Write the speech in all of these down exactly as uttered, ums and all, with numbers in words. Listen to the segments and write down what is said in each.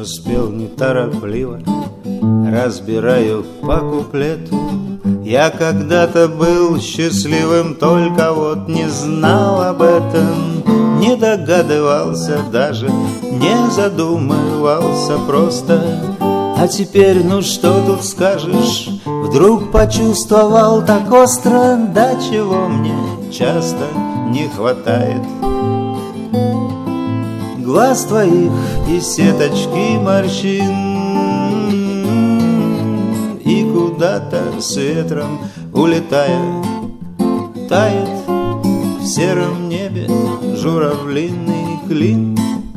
спел неторопливо, разбираю по куплету. Я когда-то был счастливым, только вот не знал об этом, не догадывался даже, не задумывался просто. А теперь, ну что тут скажешь, вдруг почувствовал так остро, да чего мне часто не хватает. Глаз твоих и сеточки морщин, и куда-то с ветром улетая, тает в сером небе журавлиный клин.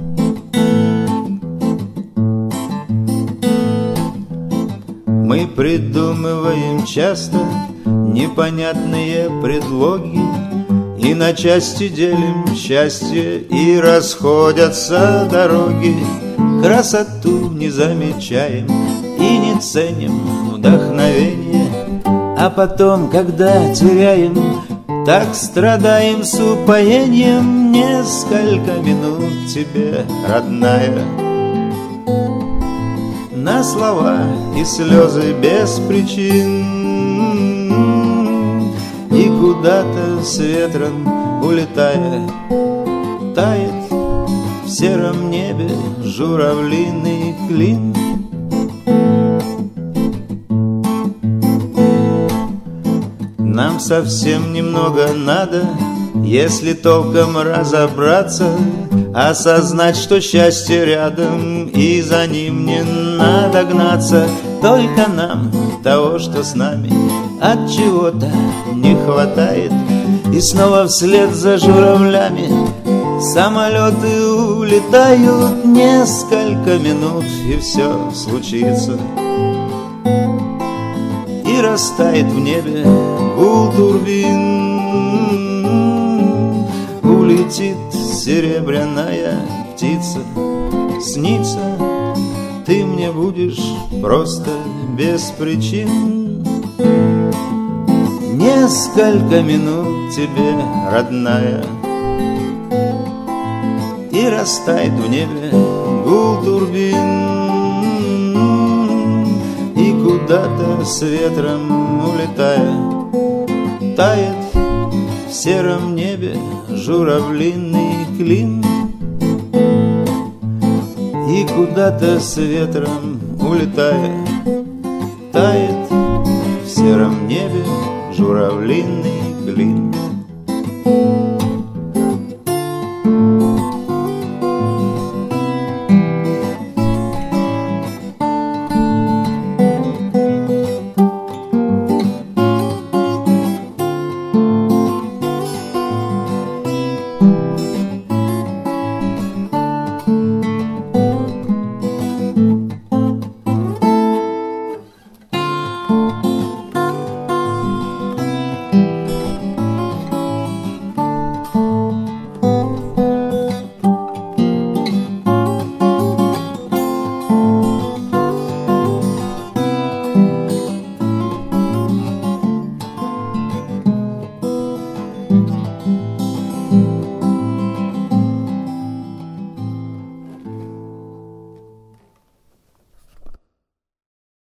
Мы придумываем часто непонятные предлоги, и на части делим счастье, и расходятся дороги. Красоту не замечаем и не ценим вдохновение, а потом, когда теряем, так страдаем с упоением. Несколько минут тебе, родная, на слова и слезы без причин, и куда-то с ветром улетая, тает в сером небе журавлиный клин. Нам совсем немного надо, если толком разобраться, осознать, что счастье рядом, и за ним не надо гнаться. Только нам того, что с нами от чего-то не хватает. И снова вслед за журавлями самолеты улетают. Несколько минут, и все случится, и растает в небе гул турбин. Улетит серебряная птица, снится ты мне будешь просто без причин. Несколько минут тебе, родная, и растает в небе гул турбин, и куда-то с ветром улетая, тает в сером небе журавлиный клин. И куда-то с ветром улетая, тает в сером небе журавлиный клин.